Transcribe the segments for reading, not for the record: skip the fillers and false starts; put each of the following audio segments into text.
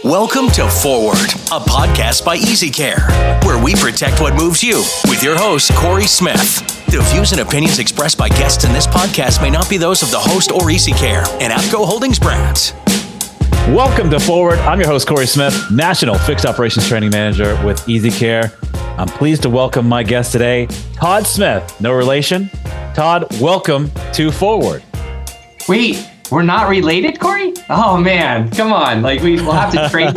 Welcome to Forward, a podcast by EasyCare, where we protect what moves you with your host, Corey Smith. The views and opinions expressed by guests in this podcast may not be those of the host or EasyCare and APCO Holdings brands. Welcome to Forward. I'm your host, Corey Smith, National Fixed Operations Training Manager with EasyCare. I'm pleased to welcome my guest today, Todd Smith. No relation. Todd, welcome to Forward. Wait, we're not related, Corey? Oh man, come on! We'll have to trace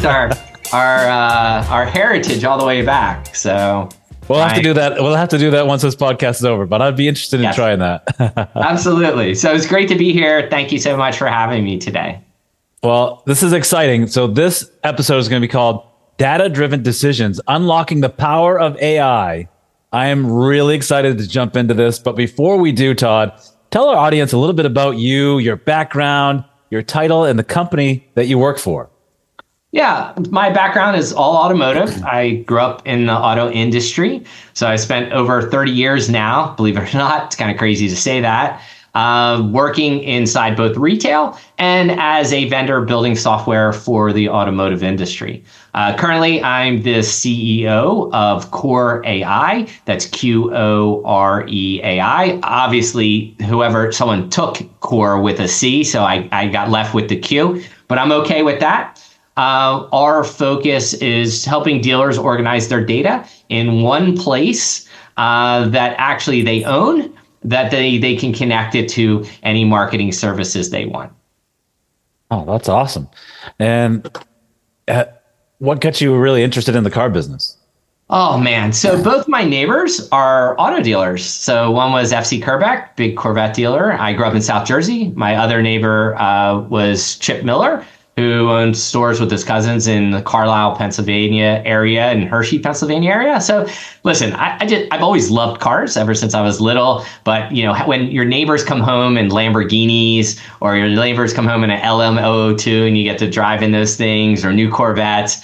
our heritage all the way back. So we'll have to do that. We'll have to do that once this podcast is over. But I'd be interested in trying that. Absolutely. So it's great to be here. Thank you so much for having me today. Well, this is exciting. So this episode is going to be called Data-Driven Decisions, Unlocking the Power of AI. I am really excited to jump into this. But before we do, Todd, tell our audience a little bit about you, your background, your title, and the company that you work for. Yeah, my background is all automotive. I grew up in the auto industry. So I spent over 30 years now, believe it or not. It's kind of crazy to say that. Working inside both retail and as a vendor building software for the automotive industry. Currently, I'm the CEO of Core AI. That's QOREAI. Obviously, someone took Core with a C, so I got left with the Q, but I'm okay with that. Our focus is helping dealers organize their data in one place that actually they own, that they can connect it to any marketing services they want. Oh, that's awesome. And what got you really interested in the car business? Oh, man. So both my neighbors are auto dealers. So one was FC Kerbeck, big Corvette dealer. I grew up in South Jersey. My other neighbor was Chip Miller, who owns stores with his cousins in the Carlisle, Pennsylvania area and Hershey, Pennsylvania area. So listen, I've always loved cars ever since I was little. But, you know, when your neighbors come home in Lamborghinis or your neighbors come home in an LM002 and you get to drive in those things or new Corvettes,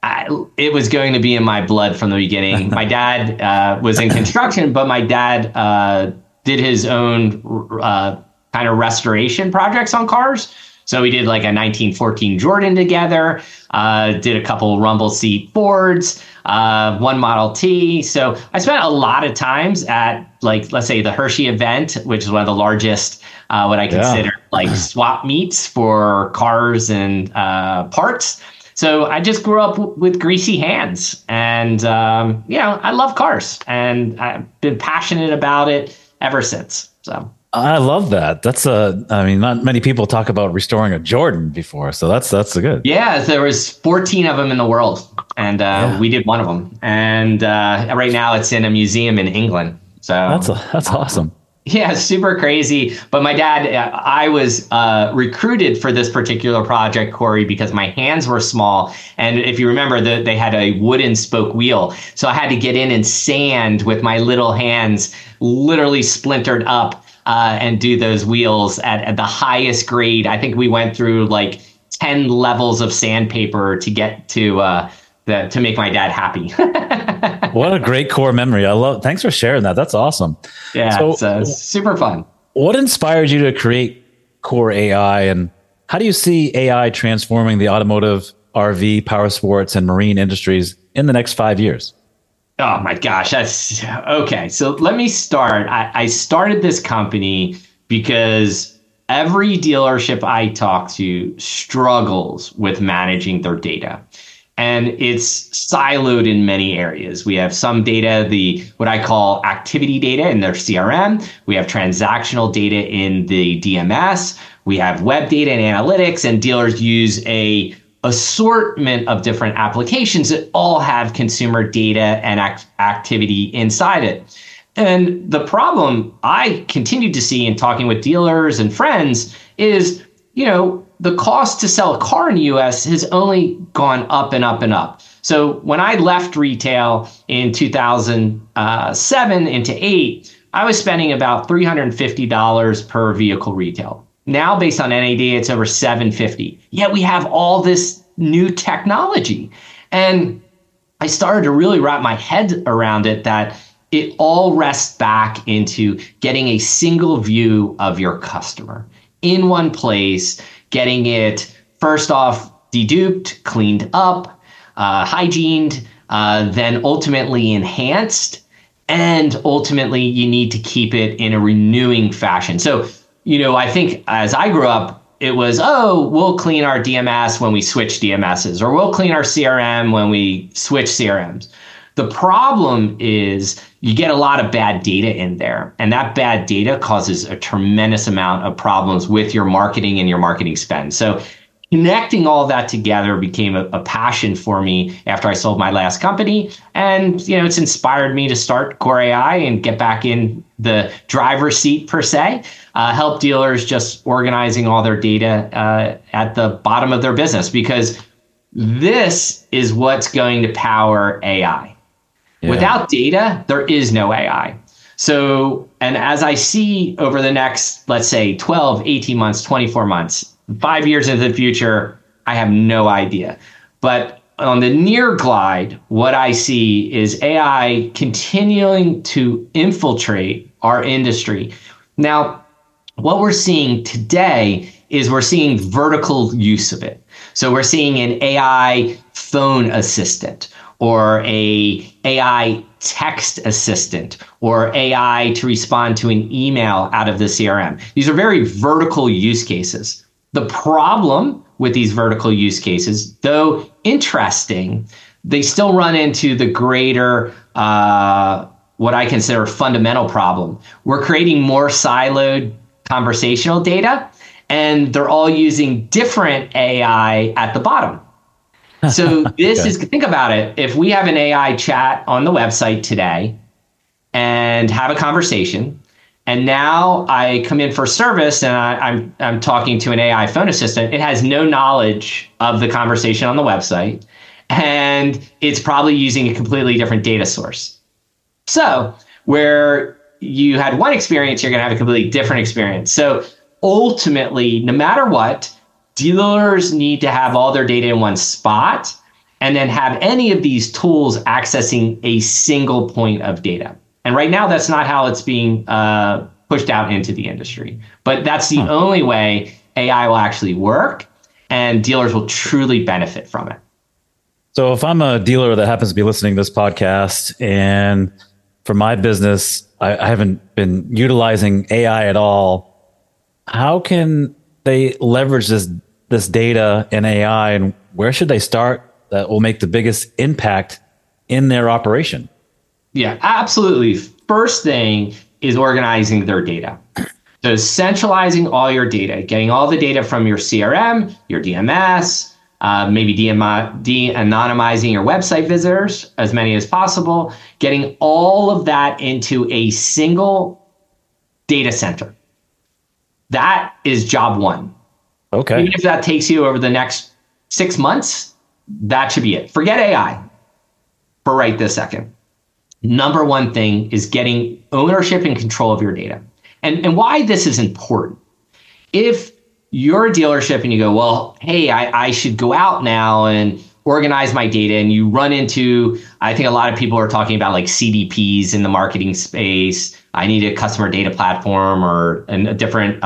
it was going to be in my blood from the beginning. My dad was in construction, but my dad did his own kind of restoration projects on cars. So we did like a 1914 Jordan together, did a couple rumble seat Fords, one Model T. So I spent a lot of times at, like, let's say the Hershey event, which is one of the largest, what I consider like swap meets for cars and parts. So I just grew up with greasy hands and, I love cars and I've been passionate about it ever since. So. I love that. Not many people talk about restoring a Jordan before, so that's good. Yeah, there was 14 of them in the world, and we did one of them. And right now, it's in a museum in England. So that's awesome. Yeah, super crazy. But my dad, I was recruited for this particular project, Corey, because my hands were small. And if you remember, they had a wooden spoke wheel. So I had to get in and sand with my little hands, literally splintered up. And do those wheels at the highest grade. I think we went through like 10 levels of sandpaper to get to make my dad happy. What a great core memory. Thanks for sharing that. That's awesome. Yeah, so it's super fun. What inspired you to create Core AI, and how do you see AI transforming the automotive, RV, power sports, and marine industries in the next 5 years? Oh my gosh, that's okay. So let me start. I started this company because every dealership I talk to struggles with managing their data. And it's siloed in many areas. We have some data, what I call activity data in their CRM. We have transactional data in the DMS. We have web data and analytics, and dealers use a assortment of different applications that all have consumer data and activity inside it. And the problem I continue to see in talking with dealers and friends is, the cost to sell a car in the US has only gone up and up and up. So when I left retail in 2007 into 8, I was spending about $350 per vehicle retail. Now, based on NAD, it's over $750. Yet we have all this new technology. And I started to really wrap my head around it, that it all rests back into getting a single view of your customer in one place, getting it first off deduped, cleaned up, hygiened, then ultimately enhanced. And ultimately, you need to keep it in a renewing fashion. So, I think as I grew up, it was, we'll clean our DMS when we switch DMSs, or we'll clean our CRM when we switch CRMs. The problem is you get a lot of bad data in there, and that bad data causes a tremendous amount of problems with your marketing and your marketing spend. So connecting all that together became a passion for me after I sold my last company. And, it's inspired me to start Core AI and get back in the driver's seat, per se, help dealers just organizing all their data at the bottom of their business, because this is what's going to power AI. Yeah. Without data, there is no AI. So, and as I see over the next, let's say 12, 18 months, 24 months, 5 years into the future, I have no idea. But on the near glide, what I see is AI continuing to infiltrate our industry. Now, what we're seeing today is we're seeing vertical use of it. So we're seeing an AI phone assistant, or a AI text assistant, or AI to respond to an email out of the CRM. These are very vertical use cases. The problem with these vertical use cases, though interesting, they still run into the greater, what I consider fundamental problem. We're creating more siloed conversational data, and they're all using different AI at the bottom. So this is, think about it. If we have an AI chat on the website today and have a conversation, and now I come in for service and I'm talking to an AI phone assistant, it has no knowledge of the conversation on the website, and it's probably using a completely different data source. So where you had one experience, you're going to have a completely different experience. So ultimately, no matter what, dealers need to have all their data in one spot, and then have any of these tools accessing a single point of data. And right now, that's not how it's being pushed out into the industry. But that's the only way AI will actually work, and dealers will truly benefit from it. So if I'm a dealer that happens to be listening to this podcast, and for my business, I haven't been utilizing AI at all, how can they leverage this data and AI, and where should they start that will make the biggest impact in their operation? Yeah, absolutely. First thing is organizing their data. So centralizing all your data, getting all the data from your CRM, your DMS, maybe de-anonymizing your website visitors, as many as possible, getting all of that into a single data center. That is job one. Okay. Even if that takes you over the next 6 months, that should be it. Forget AI for right this second. Number one thing is getting ownership and control of your data. And why this is important. If you're a dealership and you go, well, hey, I should go out now and organize my data, and you run into, I think a lot of people are talking about like CDPs in the marketing space. I need a customer data platform or a different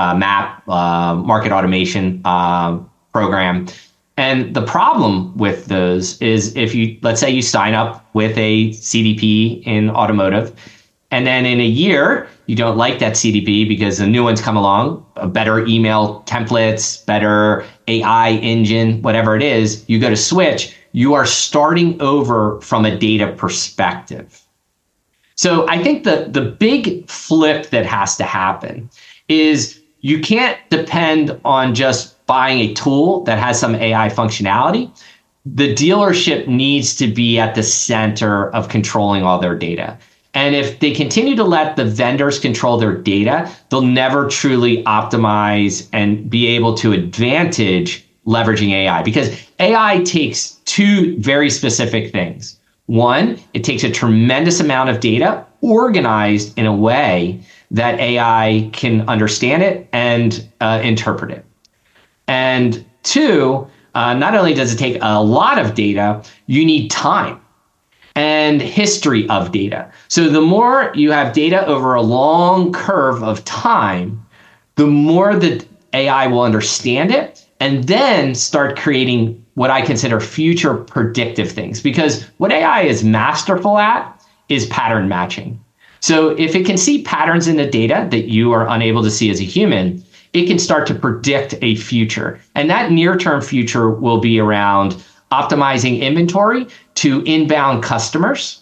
market automation program. And the problem with those is if you, let's say you sign up with a CDP in automotive, and then in a year, you don't like that CDP because the new ones come along, better email templates, better AI engine, whatever it is, you go to switch, you are starting over from a data perspective. So I think the big flip that has to happen is you can't depend on just buying a tool that has some AI functionality. The dealership needs to be at the center of controlling all their data. And if they continue to let the vendors control their data, they'll never truly optimize and be able to advantage leveraging AI, because AI takes two very specific things. One, it takes a tremendous amount of data organized in a way that AI can understand it and interpret it. And two, not only does it take a lot of data, you need time and history of data. So the more you have data over a long curve of time, the more the AI will understand it and then start creating what I consider future predictive things, because what AI is masterful at is pattern matching. So if it can see patterns in the data that you are unable to see as a human, it can start to predict a future. And that near-term future will be around optimizing inventory to inbound customers.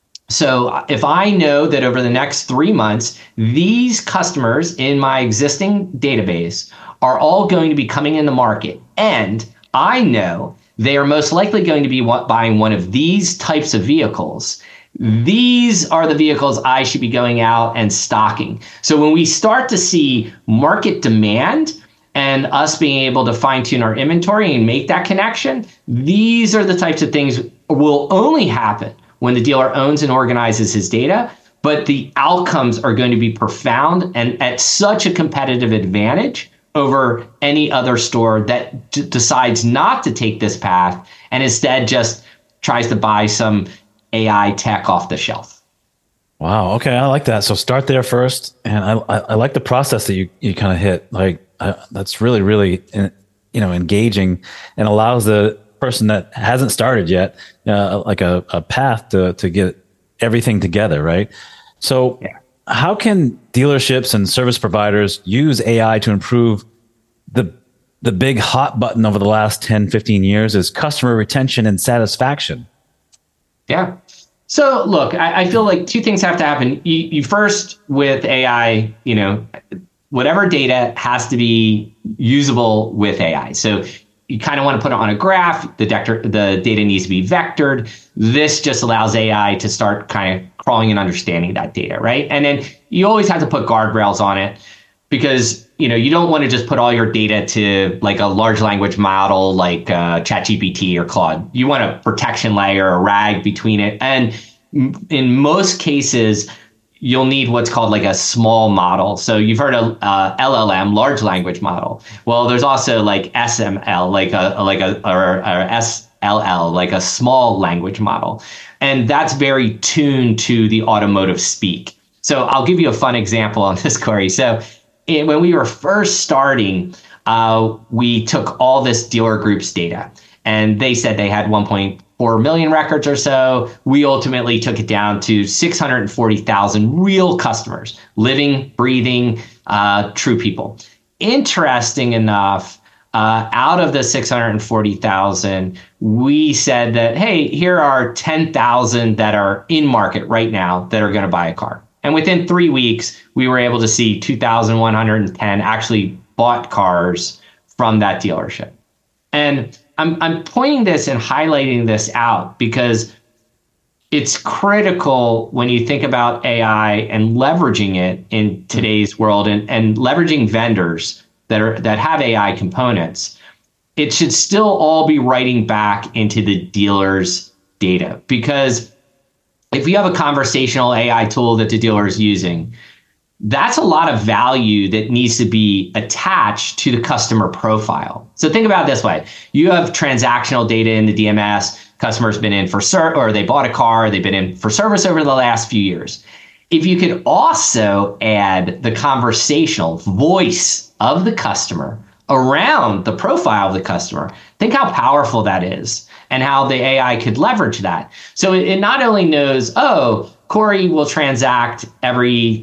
So if I know that over the next 3 months, these customers in my existing database are all going to be coming in the market, and I know they are most likely going to be buying one of these types of vehicles, these are the vehicles I should be going out and stocking. So when we start to see market demand and us being able to fine tune our inventory and make that connection, these are the types of things will only happen when the dealer owns and organizes his data, but the outcomes are going to be profound and at such a competitive advantage over any other store that decides not to take this path and instead just tries to buy some AI tech off the shelf. Wow. Okay. I like that. So start there first. And I like the process that you kind of hit. Like that's really, really, engaging and allows the person that hasn't started yet, like a path to get everything together. Right. So how can dealerships and service providers use AI to improve the big hot button over the last 10, 15 years is customer retention and satisfaction? Yeah. So look, I feel like two things have to happen. You first, with AI, whatever data has to be usable with AI. So you kind of want to put it on a graph. The data needs to be vectored. This just allows AI to start kind of crawling and understanding that data, right? And then you always have to put guardrails on it, because you don't want to just put all your data to like a large language model like ChatGPT or Claude. You want a protection layer, a RAG between it. And in most cases, you'll need what's called like a small model. So you've heard of LLM, large language model. Well, there's also like SML, or SLL, like a small language model. And that's very tuned to the automotive speak. So I'll give you a fun example on this, Corey. So when we were first starting, we took all this dealer group's data, and they said they had 1.4 million records or so. We ultimately took it down to 640,000 real customers, living, breathing, true people. Interesting enough, out of the 640,000, we said that, hey, here are 10,000 that are in market right now that are going to buy a car. And within 3 weeks, we were able to see 2,110 actually bought cars from that dealership. And I'm pointing this and highlighting this out because it's critical when you think about AI and leveraging it in today's world and leveraging vendors that have AI components. It should still all be writing back into the dealer's data, because if you have a conversational AI tool that the dealer is using, that's a lot of value that needs to be attached to the customer profile. So think about it this way. You have transactional data in the DMS. Customer's been in for or they bought a car, they've been in for service over the last few years. If you could also add the conversational voice of the customer around the profile of the customer, think how powerful that is and how the AI could leverage that. So it not only knows, oh, Corey will transact every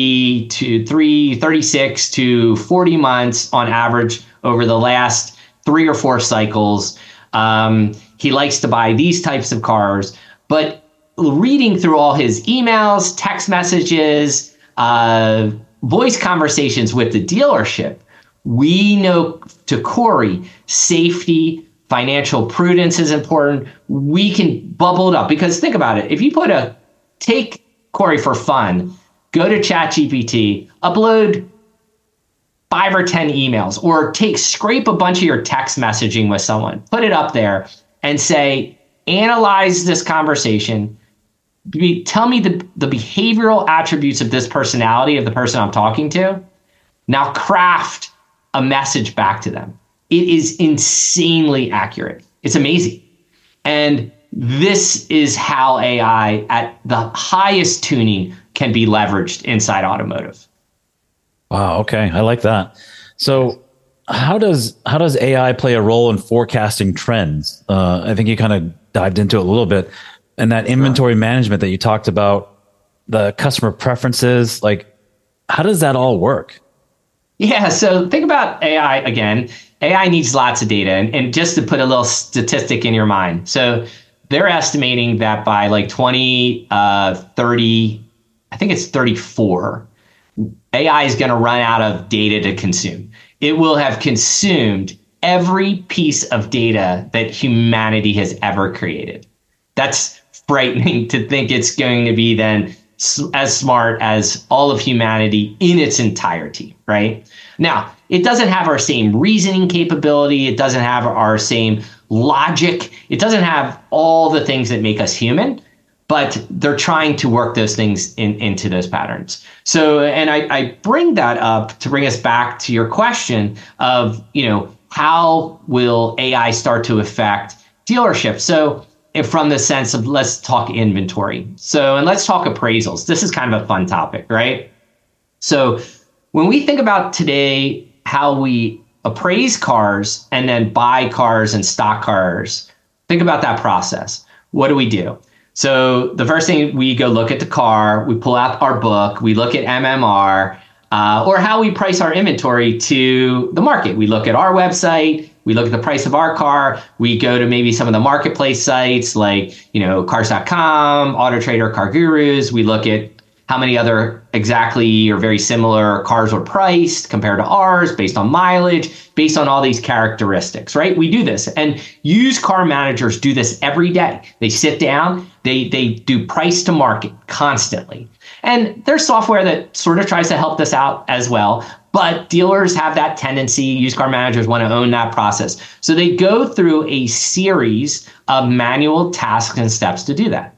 36 to 40 months on average over the last 3 or 4 cycles. He likes to buy these types of cars, but reading through all his emails, text messages, voice conversations with the dealership, we know to Corey, safety, financial prudence is important. We can bubble it up, because think about it. If you take Corey for fun, go to ChatGPT, upload 5 or 10 emails, or scrape a bunch of your text messaging with someone, put it up there and say, analyze this conversation. Tell me the behavioral attributes of this personality of the person I'm talking to. Now craft a message back to them. It is insanely accurate. It's amazing. And this is how AI at the highest tuning can be leveraged inside automotive. Wow. Okay. I like that. So how does AI play a role in forecasting trends? I think you kind of dived into it a little bit, and that inventory management that you talked about, the customer preferences, like how does that all work? Yeah, so think about AI again. AI needs lots of data. And just to put a little statistic in your mind. So they're estimating that by like 2030, I think it's 34, AI is going to run out of data to consume. It will have consumed every piece of data that humanity has ever created. That's frightening to think it's going to be then as smart as all of humanity in its entirety, right? Now, it doesn't have our same reasoning capability. It doesn't have our same logic. It doesn't have all the things that make us human, but they're trying to work those things into those patterns. So, and I bring that up to bring us back to your question of, how will AI start to affect dealerships? So, from the sense of let's talk inventory. So, and let's talk appraisals. This is kind of a fun topic, right? So when we think about today, how we appraise cars and then buy cars and stock cars, think about that process. What do? So the first thing, we go look at the car, we pull out our book, we look at MMR, or how we price our inventory to the market. We look at our website, we look at the price of our car, we go to maybe some of the marketplace sites like, Cars.com, AutoTrader, CarGurus. We look at how many other exactly or very similar cars were priced compared to ours based on mileage, based on all these characteristics, right? We do this, and used car managers do this every day. They sit down, they do price to market constantly. And there's software that sort of tries to help this out as well. But dealers have that tendency. Used car managers want to own that process. So they go through a series of manual tasks and steps to do that.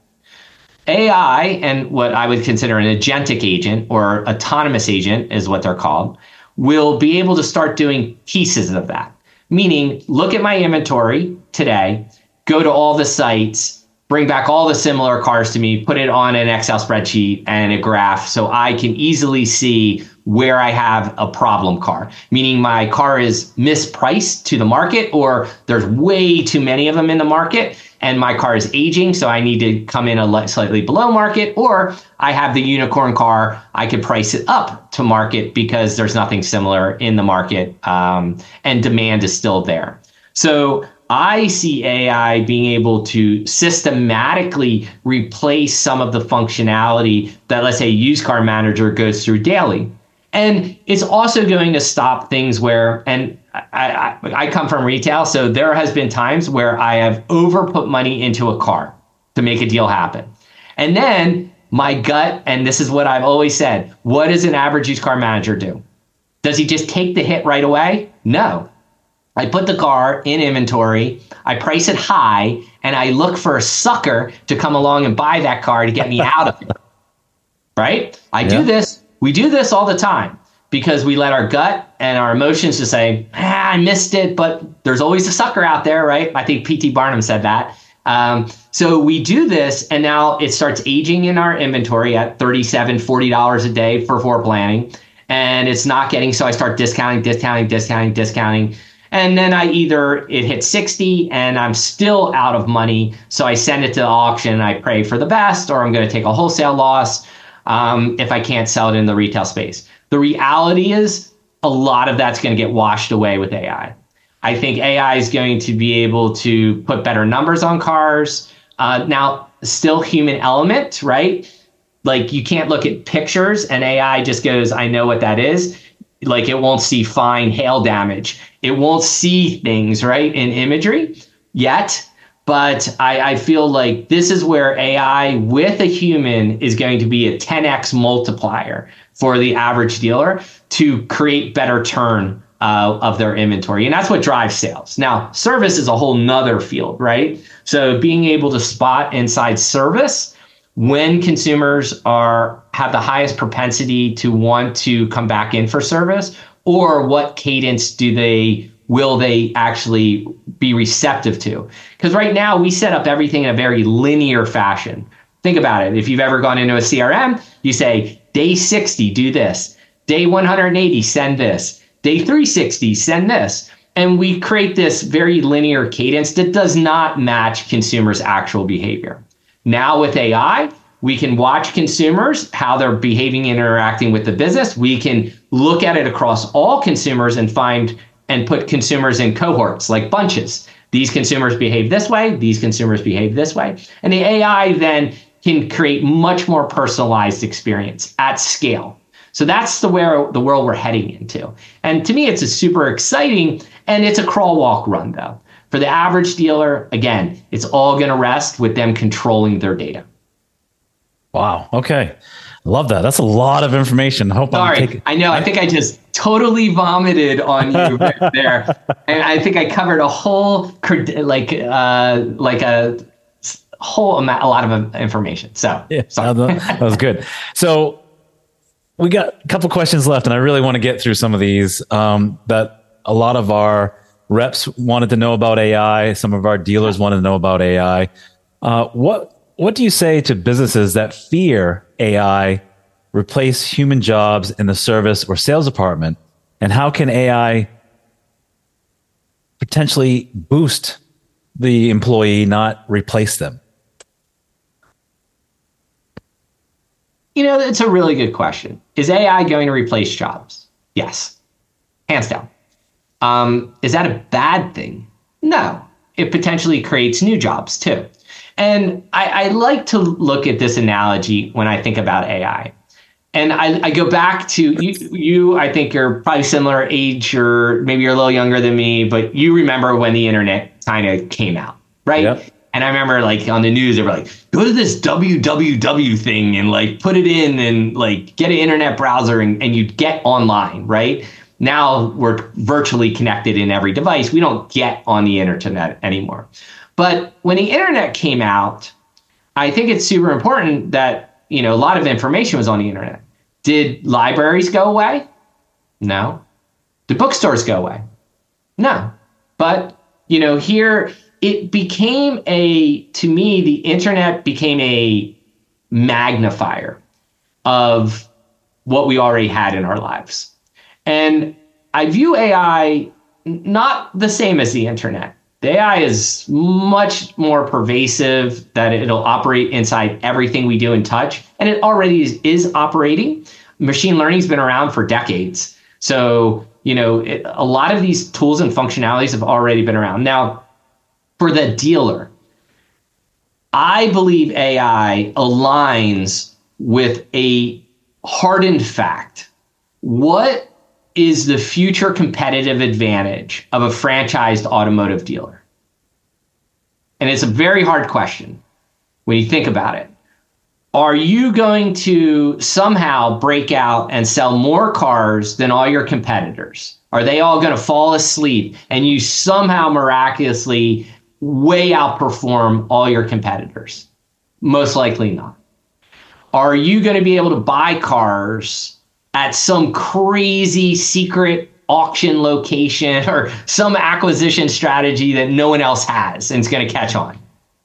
AI, and what I would consider an agentic agent or autonomous agent is what they're called, will be able to start doing pieces of that. Meaning, look at my inventory today, go to all the sites, bring back all the similar cars to me, put it on an Excel spreadsheet and a graph so I can easily see where I have a problem car, meaning my car is mispriced to the market, or there's way too many of them in the market and my car is aging, so I need to come in slightly below market, or I have the unicorn car, I could price it up to market because there's nothing similar in the market, and demand is still there. So I see AI being able to systematically replace some of the functionality that, let's say, a used car manager goes through daily. And it's also going to stop things where, and I come from retail, so there has been times where I have overput money into a car to make a deal happen. And then my gut, and this is what I've always said, what does an average used car manager do? Does he just take the hit right away? No. I put the car in inventory, I price it high, and I look for a sucker to come along and buy that car to get me out of it. Right? Do this. We do this all the time because we let our gut and our emotions just say, I missed it, but there's always a sucker out there, right? I think P.T. Barnum said that. So we do this, and now it starts aging in our inventory at $37, $40 a day for floor planning, and it's not getting, so I start discounting. And then it hits 60 and I'm still out of money. So I send it to the auction and I pray for the best, or I'm going to take a wholesale loss if I can't sell it in the retail space. The reality is a lot of that's going to get washed away with AI. I think AI is going to be able to put better numbers on cars. Now, still human element, right? Like you can't look at pictures and AI just goes, I know what that is. Like it won't see fine hail damage. It won't see things, right, in imagery yet. But I feel like this is where AI with a human is going to be a 10x multiplier for the average dealer to create better turn of their inventory. And that's what drives sales. Now, service is a whole nother field, right? So being able to spot inside service when consumers have the highest propensity to want to come back in for service, or what cadence will they actually be receptive to? Because right now we set up everything in a very linear fashion. Think about it. If you've ever gone into a CRM, you say, day 60, do this. Day 180, send this. Day 360, send this. And we create this very linear cadence that does not match consumers' actual behavior. Now with AI, we can watch consumers, how they're behaving and interacting with the business. We can look at it across all consumers and find and put consumers in cohorts, like bunches. These consumers behave this way, these consumers behave this way. And the AI then can create much more personalized experience at scale. So that's the world we're heading into. And to me, it's a super exciting, and it's a crawl, walk, run, though. For the average dealer, again, it's all going to rest with them controlling their data. Wow. Okay. Love that. That's a lot of information. Sorry, I know. I think I just totally vomited on you right there, and I think I covered a whole a lot of information. So yeah, that was good. So we got a couple questions left, and I really want to get through some of these that a lot of our reps wanted to know about AI. Some of our dealers wanted to know about AI. What do you say to businesses that fear AI replace human jobs in the service or sales department? And how can AI potentially boost the employee, not replace them? It's a really good question. Is AI going to replace jobs? Yes, hands down. Is that a bad thing? No, it potentially creates new jobs too. And I like to look at this analogy when I think about AI. And I go back to you, I think you're probably similar age, or maybe you're a little younger than me, but you remember when the internet kind of came out, right? Yep. And I remember like on the news, they were like, go to this www thing and like put it in and like get an internet browser and you'd get online, right? Now we're virtually connected in every device. We don't get on the internet anymore. But when the internet came out, I think it's super important that, a lot of information was on the internet. Did libraries go away? No. Did bookstores go away? No. But, here it became to me, the internet became a magnifier of what we already had in our lives. And I view AI not the same as the internet. The AI is much more pervasive, that it'll operate inside everything we do and touch. And it already is operating. Machine learning has been around for decades. So, a lot of these tools and functionalities have already been around. Now, for the dealer, I believe AI aligns with a hardened fact. What is the future competitive advantage of a franchised automotive dealer? And it's a very hard question when you think about it. Are you going to somehow break out and sell more cars than all your competitors? Are they all going to fall asleep and you somehow miraculously way outperform all your competitors? Most likely not. Are you going to be able to buy cars at some crazy secret auction location or some acquisition strategy that no one else has and it's going to catch on?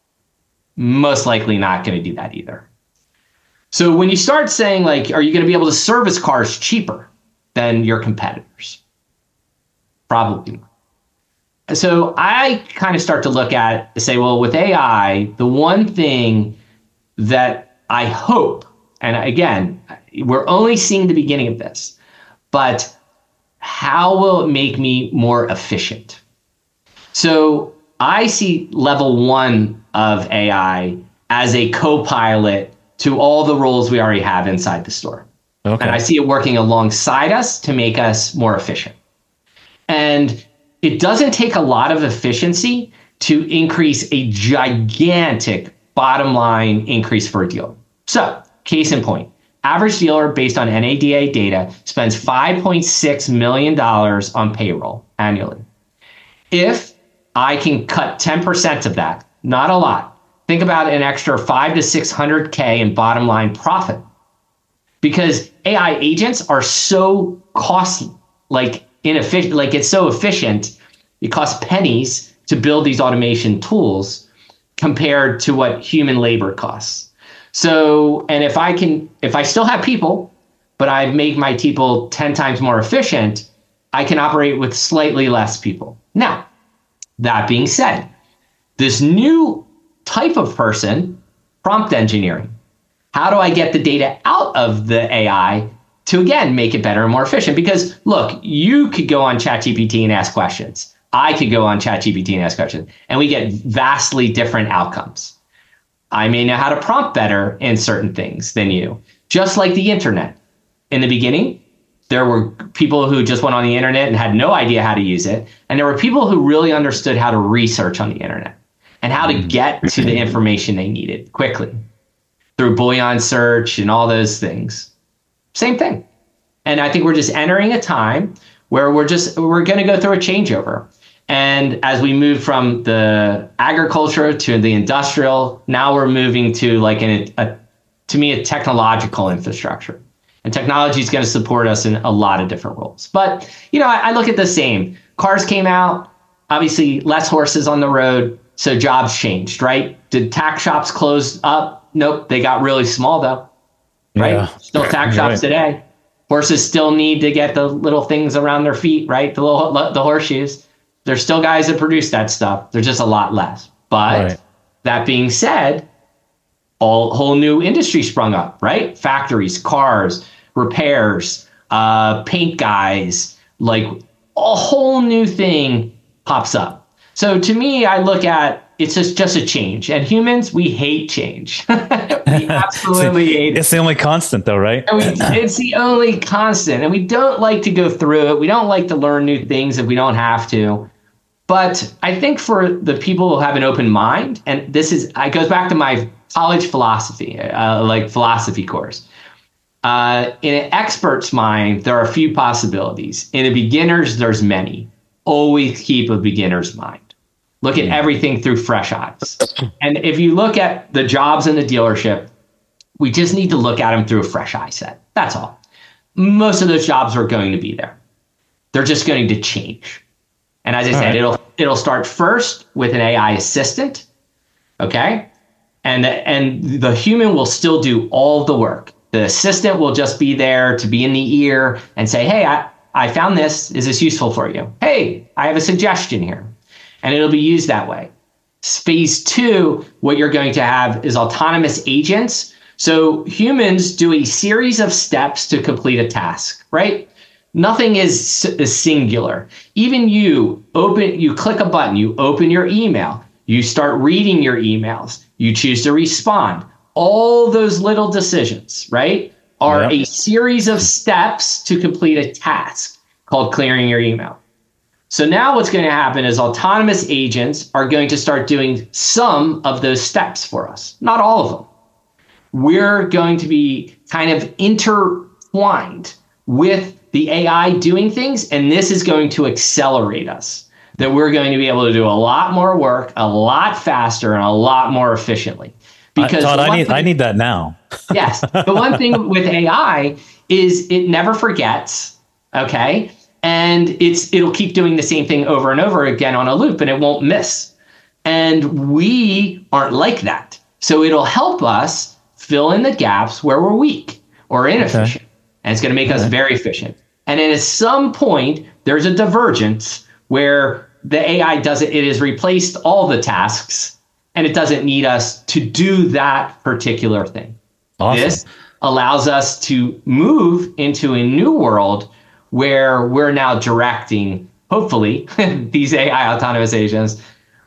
Most likely not going to do that either. So when you start saying, like, are you going to be able to service cars cheaper than your competitors? Probably not. So I kind of start to look at say, well, with AI, the one thing that I hope, and again, we're only seeing the beginning of this, but how will it make me more efficient? So I see level one of AI as a co-pilot to all the roles we already have inside the store. Okay. And I see it working alongside us to make us more efficient. And it doesn't take a lot of efficiency to increase a gigantic bottom line increase for a dealer. So, case in point, average dealer based on NADA data spends $5.6 million on payroll annually. If I can cut 10% of that, not a lot, think about an extra $500 to $600K in bottom line profit. Because AI agents are so costly, inefficient, it's so efficient, it costs pennies to build these automation tools compared to what human labor costs. So, and if I still have people, but I make my people 10 times more efficient, I can operate with slightly less people. Now, that being said, this new type of person, prompt engineering, how do I get the data out of the AI to, again, make it better and more efficient? Because look, you could go on ChatGPT and ask questions. I could go on ChatGPT and ask questions, and we get vastly different outcomes. I may know how to prompt better in certain things than you, just like the internet. In the beginning, there were people who just went on the internet and had no idea how to use it. And there were people who really understood how to research on the internet and how to get to the information they needed quickly through Boolean search and all those things. Same thing. And I think we're just entering a time where we're going to go through a changeover. And as we move from the agriculture to the industrial, now we're moving to like to me, a technological infrastructure. And technology is going to support us in a lot of different roles. But, I look at the same. Cars came out, obviously less horses on the road, so jobs changed, right? Did tack shops close up? Nope, they got really small though, right? Yeah. Still tack shops today. Horses still need to get the little things around their feet, right? The horseshoes. There's still guys that produce that stuff. There's just a lot less. But that being said, whole new industry sprung up, right? Factories, cars, repairs, paint guys, like a whole new thing pops up. So to me, I look at it's just a change. And humans, we hate change. We absolutely hate it. It's the only constant though, right? It's the only constant. And we don't like to go through it. We don't like to learn new things if we don't have to. But I think for the people who have an open mind, and it goes back to my college philosophy, like philosophy course. In an expert's mind, there are a few possibilities. In a beginner's, there's many. Always keep a beginner's mind. Look at everything through fresh eyes. And if you look at the jobs in the dealership, we just need to look at them through a fresh eye set. That's all. Most of those jobs are going to be there. They're just going to change. And as I said, it'll start first with an AI assistant, okay? And the human will still do all the work. The assistant will just be there to be in the ear and say, hey, I found this. Is this useful for you? Hey, I have a suggestion here. And it'll be used that way. Phase 2, what you're going to have is autonomous agents. So humans do a series of steps to complete a task, right? Nothing is singular. Even you click a button, you open your email, you start reading your emails, you choose to respond. All those little decisions, right, are a series of steps to complete a task called clearing your email. So now what's going to happen is autonomous agents are going to start doing some of those steps for us, not all of them. We're going to be kind of intertwined with the AI doing things, and this is going to accelerate us, that we're going to be able to do a lot more work, a lot faster, and a lot more efficiently. Because Todd, I need that now. Yes. The one thing with AI is it never forgets, okay? And it'll keep doing the same thing over and over again on a loop, and it won't miss. And we aren't like that. So it'll help us fill in the gaps where we're weak or inefficient. Okay. And it's going to make us very efficient. And then at some point, there's a divergence where the AI it has replaced all the tasks, and it doesn't need us to do that particular thing. Awesome. This allows us to move into a new world where we're now directing, hopefully, these AI autonomous agents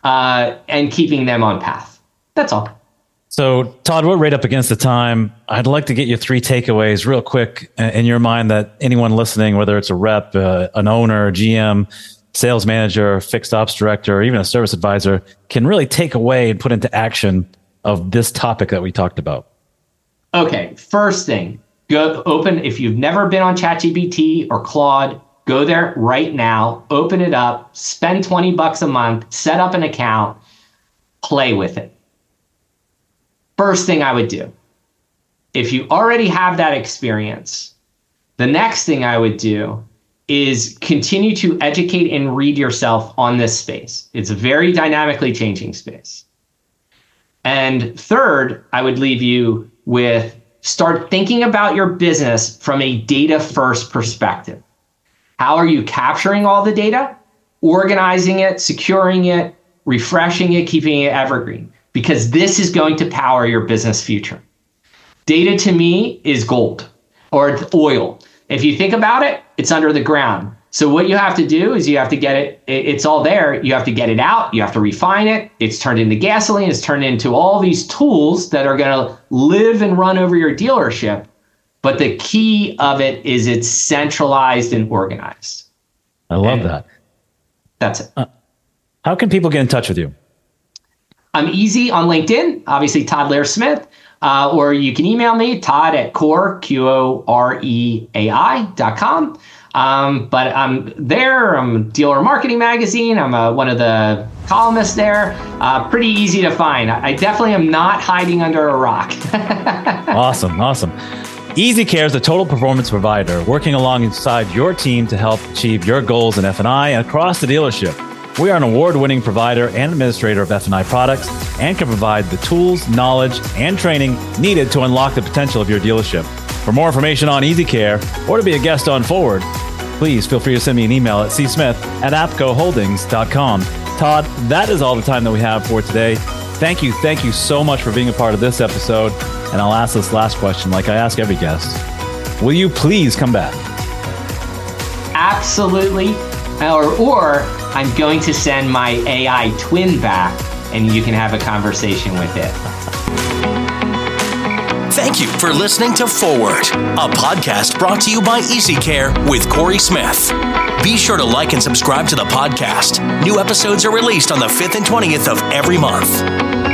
and keeping them on path. That's all. So, Todd, we're right up against the time. I'd like to get you 3 takeaways real quick in your mind that anyone listening, whether it's a rep, an owner, a GM, sales manager, fixed ops director, or even a service advisor, can really take away and put into action of this topic that we talked about. Okay, first thing, go open. If you've never been on ChatGPT or Claude, go there right now, open it up, spend $20 a month, set up an account, play with it. First thing I would do. If you already have that experience, the next thing I would do is continue to educate and read yourself on this space. It's a very dynamically changing space. And third, I would leave you with start thinking about your business from a data-first perspective. How are you capturing all the data, organizing it, securing it, refreshing it, keeping it evergreen? Because this is going to power your business future. Data to me is gold or oil. If you think about it, it's under the ground. So what you have to do is you have to get it, it's all there. You have to get it out. You have to refine it. It's turned into gasoline. It's turned into all these tools that are going to live and run over your dealership. But the key of it is it's centralized and organized. I love that. That's it. How can people get in touch with you? I'm easy on LinkedIn, obviously Todd Lehr-Smith, or you can email me, Todd at Koreai.com. But I'm there. I'm Dealer Marketing Magazine. I'm one of the columnists there. Pretty easy to find. I definitely am not hiding under a rock. Awesome. EasyCare is a total performance provider working alongside your team to help achieve your goals in F&I across the dealership. We are an award-winning provider and administrator of F&I products and can provide the tools, knowledge, and training needed to unlock the potential of your dealership. For more information on EasyCare or to be a guest on Forward, please feel free to send me an email at csmith@apcoholdings.com. Todd, that is all the time that we have for today. Thank you so much for being a part of this episode. And I'll ask this last question like I ask every guest. Will you please come back? Absolutely. Or I'm going to send my AI twin back and you can have a conversation with it. Thank you for listening to Forward, a podcast brought to you by EasyCare with Corey Smith. Be sure to like and subscribe to the podcast. New episodes are released on the 5th and 20th of every month.